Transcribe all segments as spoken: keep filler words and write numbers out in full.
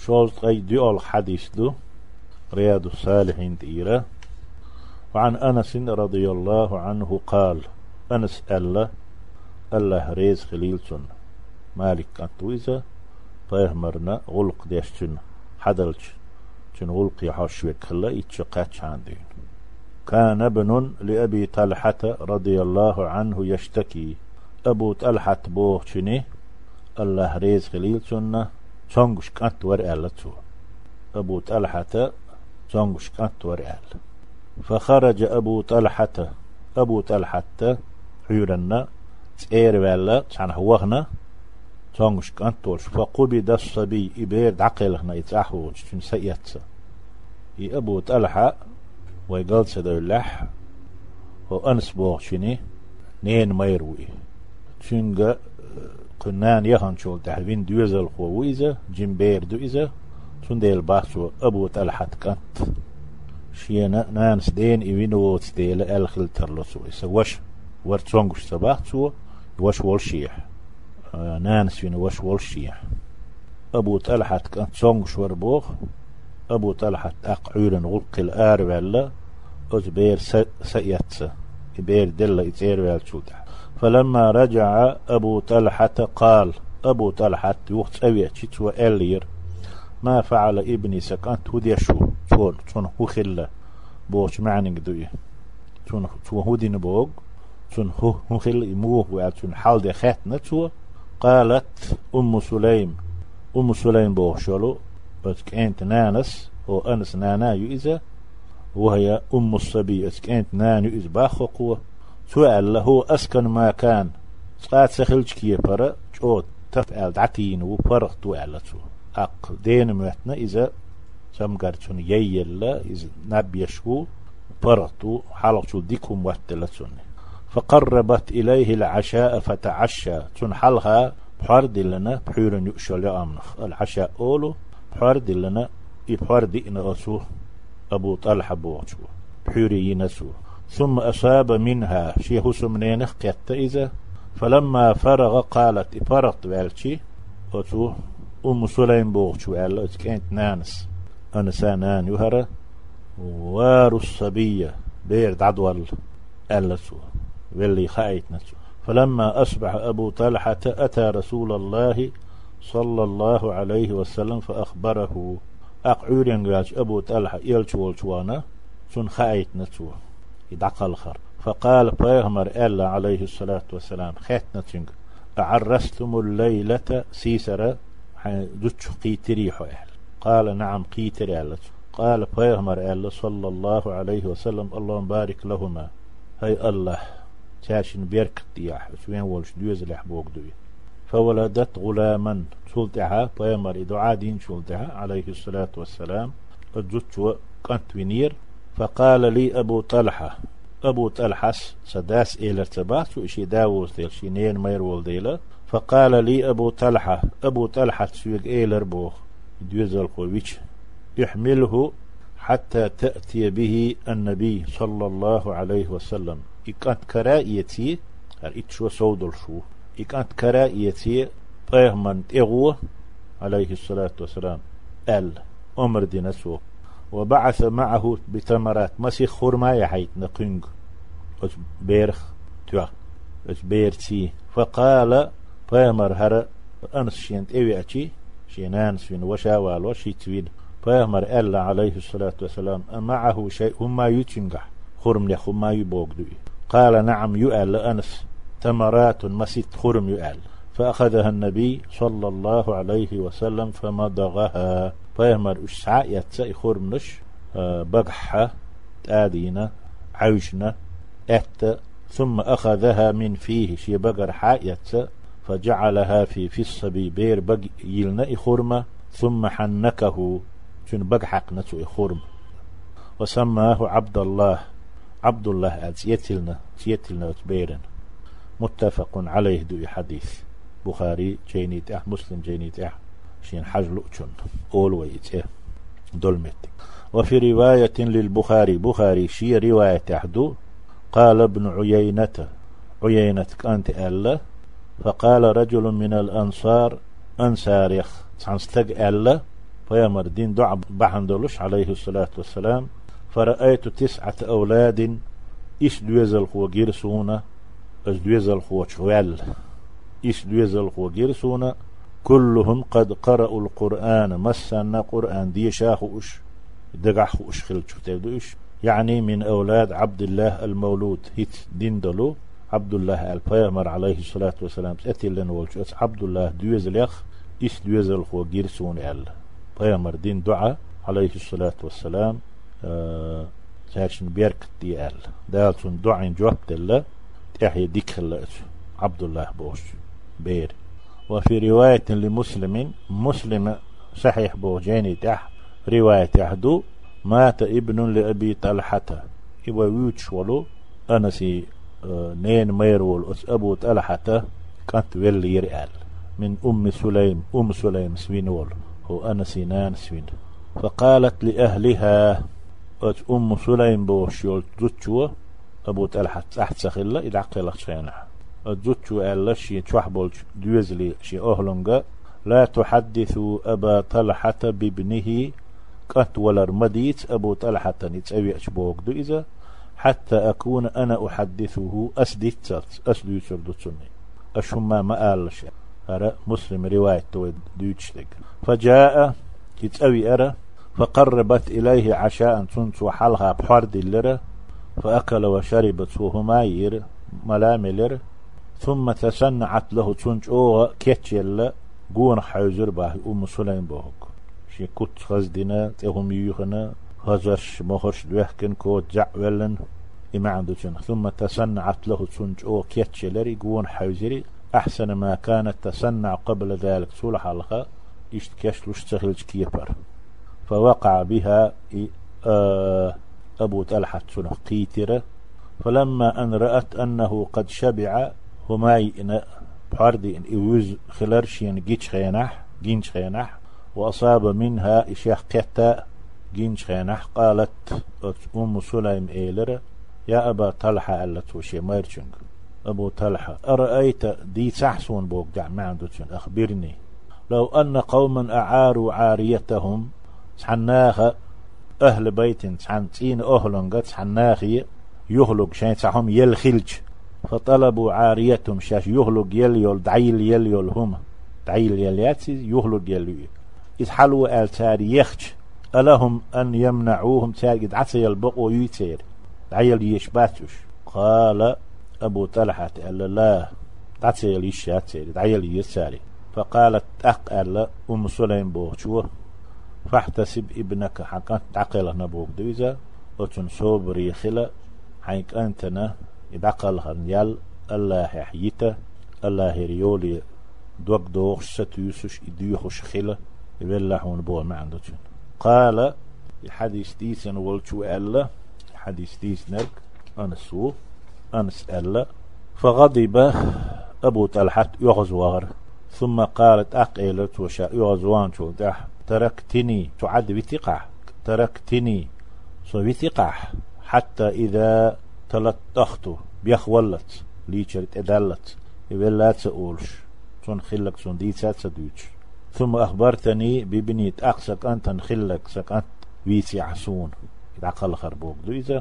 شولت أي ديول حديث دو رياض الصالحين تيرة. وعن أنس رضي الله عنه قال أنس ألا الله ريز خليلتن مالك أنتويزة فيهمرنا غلق ديشتن حدلش تن غلق يحشوك خلا يتشقاتش عندين. كان ابن لأبي طلحة رضي الله عنه يشتكي أبو طلحة بوغشني الله ريز خليلتن تنقش كانت ورقالته أبو طلحة تنقش كانت ورقال. فخرج أبو طلحة أبو طلحة حيرنا تير ولا تسعن هوغنا تنقش كانت تولش. فقبض الصبي إبير دعقلهنا يتعحوج تن سيئتسا ي أبو طلحة ويقال سدو اللح وأنس بوغشني نين ميروي تنقى قنان يهان شول تحوين دوزل خوويزة جنبير دوزة تنديل باسو أبو طلحة كانت شينا نانس دين إيوينو تديل ألخل ترلسو إسا وش ورتسونغش سباحتسو وش والشيح آه نانس فين وش والشيح. أبو طلحة كانت سونغش وربوغ أبو طلحة أقعيرن غلق الآر ولا أزبير سيئتسا إبير دل إتير والشوتح. فلما رجع أبو طلحة قال أبو طلحة يوخت أوي تشتوى ألير ما فعل ابني سكانت هدي شو تون تون هو خلا بوش معني قدوية تون تون هودي نبوغ تون هو هو خلا يموه وعتون حال دي خاتنا توا. قالت أم سليم أم سليم بوشلو كانت نانس أو أنس نانا يؤذى وهي أم الصبي كانت نان يؤذى باخوقوة. سؤال له أسكن ما كان سقات سخلش كيه برا جوت تفعل دعتين وفرق توعلته أق دين مهتنا إذا سمقرتون ييلا إذا نبيشو فرقتو حلقتو ديكم واتلتون. فقربت إليه العشاء فتعشى تنحلها بحرد لنا بحير يؤشل أمنخ العشاء أولو بحرد لنا بحرد إنغسوه أبو طلحة بوغشو بحير ينسوه. ثم أصاب منها شيخ سمنينخ قيت إذا فلما فرغ قالت فرغت والشي أتو أم سليم بوغشو قال كانت نانس أنسا نان يهرى وار الصبية بيرد عدوال ألسو واللي خايت نسو. فلما أصبح أبو طلحة أتى رسول الله صلى الله عليه وسلم فأخبره أقعورين قاش أبو طلحة يلشو والشوانا سن خايت نسو يدعق الخر. فقال بيغمر ألا عليه الصلاة والسلام خاتنا تنك أعرستم الليلة سيسرة دتش قيتريحو أهل. قال نعم قيتري أهل. قال بيغمر ألا صلى الله عليه وسلم اللهم بارك لهما هاي الله تاشن بيرك دياح شوين ولش دوز لحبوك دوي. فولدت غلاما شلتها بيغمر إدعا دين شلتها عليه الصلاة والسلام الدتش كانت ونير. فقال لي أبو طلحة أبو طلحة سداس إلى ارتباط وإشي داوز ديل شينين ميرول ديلا. فقال لي أبو طلحة أبو طلحة سويق إلى ربوخ دوزل قويش يحمله حتى تأتي به النبي صلى الله عليه وسلم. إكانت كرائيتي إتشو سودل شو إكانت كرائيتي طيهمن إغوة عليه الصلاة والسلام أل أمر دي نسوه. وبعث معه بتمرات مسيخ خرما يحيت نقنق أس بيرخ توا أس بيرتي. فقال فيمر هر أنس شينت إيوي أتي شينانس فين وشاوال وشي تويد. فيمر ألا عليه الصلاة والسلام معه شيء هما يتنجح خرم لخ هما يبوغدوي. قال نعم يؤل أنس تمرات مسيت خرم يؤل. فأخذها النبي صلى الله عليه وسلم فمضغها. فيهمر أشعاء يتسأي خرمنش أه بقحة تآدينا عوشنا أت. ثم أخذها من فيه شي بقر حايت فجعلها في في الصبي بير بق يلنا خرمة. ثم حنكه شن بقحق نتو خرم وسماه عبد الله عبد الله سيتلنا سيتلنا بيرن. متفق عليه دو حديث بخاري جينيت أح مسلم جينيت أح شين حجل أتشن أولويت إيه دولمتك. وفي رواية للبخاري بخاري شي رواية أحدو قال ابن عيينة عيينة كانت ألا. فقال رجل من الأنصار أنصار يخ تنستق ألا فيامر دين دعا بحندلوش عليه الصلاة والسلام. فرأيت تسعة أولاد إيش دويزل خو جيرسونا إيش دويزل خو شوال إيش دويزل خو جيرسونا كلهم قد قرأوا القرآن مسنا قرآن دي شاخوش دقعوش خلتش تبدوش يعني من أولاد عبد الله المولود هيت دين دلو عبد الله البيامر عليه الصلاة والسلام أتي لنا والجوز عبد الله دويزل يخ إيش دويزل خو جيرسون ال بيامر دين دعا عليه الصلاة والسلام أه ساشن بيرك دي ال دالتون دعين جواب الله تحيي ديك خلات عبد الله بوش بير. وفي رواية لمسلم مسلم صحيح بوجيني تح رواية يحدو مات ابن لأبي طلحة إبا ويوتش ولو أنا سي اه نين ميرول أس أبو طلحة كانت ولي يرئال من أم سليم أم سليم سوينول هو أنا سينان سوين. فقالت لأهلها أم سليم بوشيول زوتشو أبو طلحة تحت سخلة إذا عقلت شينها الزوتشو قال شي تشوحبول دوزلي شي أهلنغا لا تحدثوا أبا طلحة بابنه كات ولر مديت أبو طلحة نتسوي أشبوك دو إذا حتى أكون أنا أحدثه أسديت سرت أسديت سردتني أشما ما قال شيء أرى مسلم رواية دوتشتك. فجاء يتسوي أرى فقربت إليه عشاء تنس وحلها بحرد اللرة فأكل وشربت وهما ير ملاملر ثم تسنعت له تنج أوغا كيتشيلا قون حيزر باه أم سليم بوهك شي كت خزدنا تهم يوخنا خزرش مخرش دوهكن كوت جعولن إما عنده جن. ثم تسنعت له تنج أوغا كيتشيلري قون حيزري أحسن ما كانت تسنع قبل ذلك سولح الخا اشتكاش لشتغلج كيبر. فوقع بها آه أبو طلحة سنة قيترة. فلما أن رأت أنه قد شبع هماي إن بحردي إن إيوز خلرشين جيش خينح جينش خينح وأصاب منها إشياء قتا جينش خينح. قالت أم سليم إيلر يا أبا طلحة ألت وشي ميرشنج أبو طلحة أرأيت دي سحسون بوك دع ما عندوشن أخبرني لو أن قوما أعاروا عاريتهم سحناها أهل بيت سحنتين أهلنغت سحناخي يهلق شين سحهم يلخلج فطلبوا عاريتهم شاش يهلق يليول دعيل يليول هم دعيل يلياتي يهلق يليول إذ حلوا آل تاري يخج ألهم أن يمنعوهم تاري قد عسى يلبقوا يتير دعيل يشباتوش. قال أبو طلحة ألا لا عسى يليشاتير دعيل يساري. فقالت أقل أم سليم بوشوه فاحتسب ابنك حقا تعقل نبوك دويزا وتن صوبري خلا حيك أنتنا يدعقل هنيال الله يحييته الله يريولي دوك دوغش ستيوسش يديوخش خلا يبلحون بوه ما عنده. قال الحديث ديسن والشو ألا حديث ديس نرك أنسو أنس ألا. فغضب أبو طلحة يغزوار ثم قالت أقيلت وشاء يغزوان شو دح تركتني تعد بثقة تركتني سو بثقة حتى إذا تلطخت بيخولت ليشرت أدلت يبقى لا تقولش سون خلك سون دي ساتسدوش. ثم أخبرتني ببنية أقسك أنت نخلك سك أنت ويسي عسون يتعقل خربوك دويزة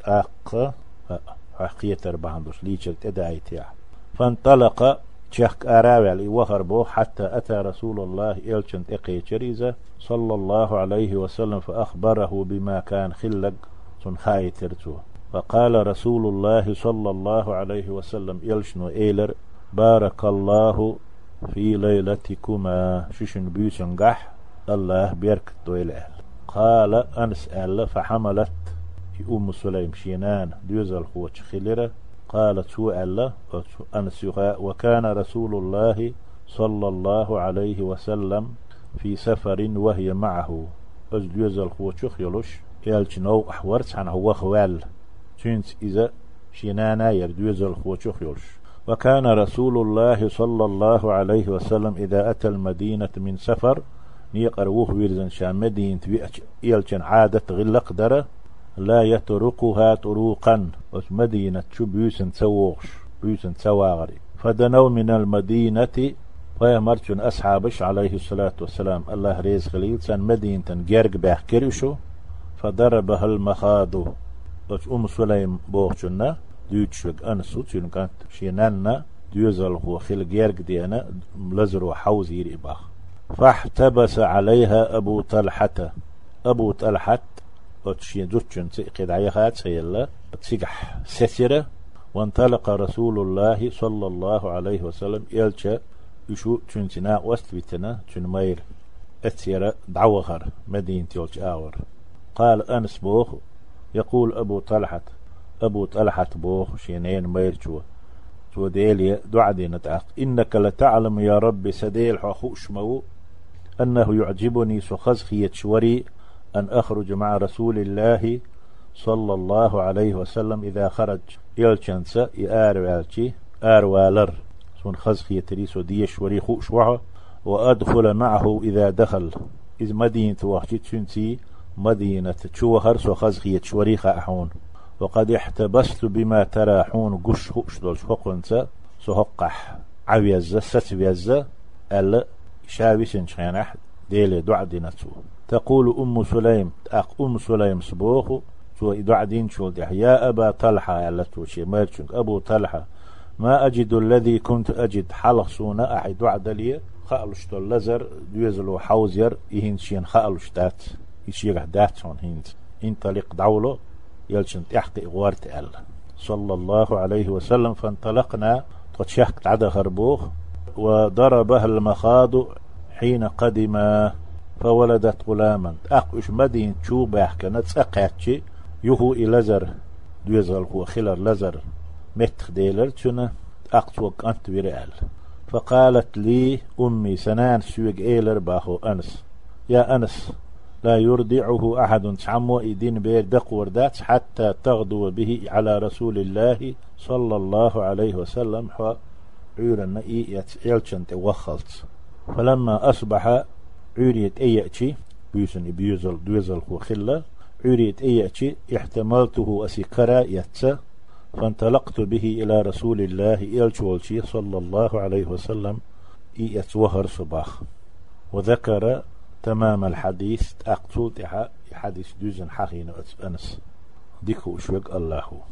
أق حقية أربعندوش ليشرت أدايتيا. فانطلق شك أراوي وخربوه حتى أتى رسول الله إلشنت إقي شريزة صلى الله عليه وسلم فأخبره بما كان خلق سن خاي ترتو. فقال رسول الله صلى الله عليه وسلم إلشنو إيلر بارك الله في ليلتكما ششن بيسن قح الله بيرك دويل. قال أنسأل فحملت أم سليم شينان ديوزل خوش خلره. قالت هو الله أنسها وكان رسول الله صلى الله عليه وسلم في سفر وهي معه أجدوز الخوشخ يلوش يالجنو أحورت عن هو خوال تنس إذا شنانا يردوز الخوشخ يلوش. وكان رسول الله صلى الله عليه وسلم إذا أتى المدينة من سفر نيقروه ويرزن شام مدينة يالجن عادة غلق دره لا يتركها طروقا ومدينة شو بيوسن تسوغش بيوسن تسواغري. فدنوا من المدينة فيمرتون أصحابش عليه الصلاة والسلام الله ريز خليل سن مدينة جرق باح كرشو فضربها المخاض وش أم سليم بوغشنا ديوتشوك أنسو تشون كانت شينالنا ديوزل هو خل جرق دينا ملزر وحوزي ريباخ فاحتبس عليها أبو طلحة أبو طلحة وتشين دوتشون قد عيخات سيلا تسيقح سترة وانطلق رسول الله صلى الله عليه وسلم يلشى يشو تشنتنا وستبتنا تشنمير اتسيرة دعوغر مدينة يلش آور قال أنس بوخ يقول أبو طلحة أبو طلحة بوخ شينين مير شو شو ديلي دعدي نتعق إنك لتعلم يا رب سديل حخوش مو أنه يعجبني سخزخية شوري أن أخرج مع رسول الله صلى الله عليه وسلم إذا خرج يلشنسا يآروالشي آروالر سون خزخية تريسو ديش وري خوش وعه وأدخل معه إذا دخل إذ مدينة وحشي تشنسي مدينة تشوهر سو خزخية شوريخة أحون وقد احتبست بما تراحون قش خوش دولش فقنسا سهقح عويزة ستويزة ألا شاوي سنشخين أحد ديلي دعدينتو تقول أم سليم أق أم سليم سبوخ سو دعدين شو يا أبا طلحة ألتو شي مالشنك أبو طلحة ما أجد الذي كنت أجد حلق سونا أحد دعد لي خالشتو اللزر دويزلو حوزير يهين شين خالشتات يشيغ داتون هند انطلق دولو يلشن تحقي غوارت أل صلى الله عليه وسلم فانطلقنا تشحك عدا خربوخ وضربها المخاض حين قدم فولدت غلاما أقش مدين شو باحكنا تسقاتشي يهو إلزر دويزل هو خلر لزر متخ ديلر تشنا أقتوك أنت ورئال فقالت لي أمي سنان سويق إيلر باخو أنس يا أنس لا يرضعه أحد تعمو إدين بير دقور دات حتى تغدو به على رسول الله صلى الله عليه وسلم عورنا إي يتعيلشنت وخلت فلما أصبح عوريت أيأتي بيسن بيوزل دويزل هو خلة عوريت أيأتي احتملته أسكرا يتسا فانطلقت به إلى رسول الله إلشولشي صلى الله عليه وسلم إي يتوهر صباح وذكر تمام الحديث أقتل حديث دوزن حقين أنس ديكو شوق الله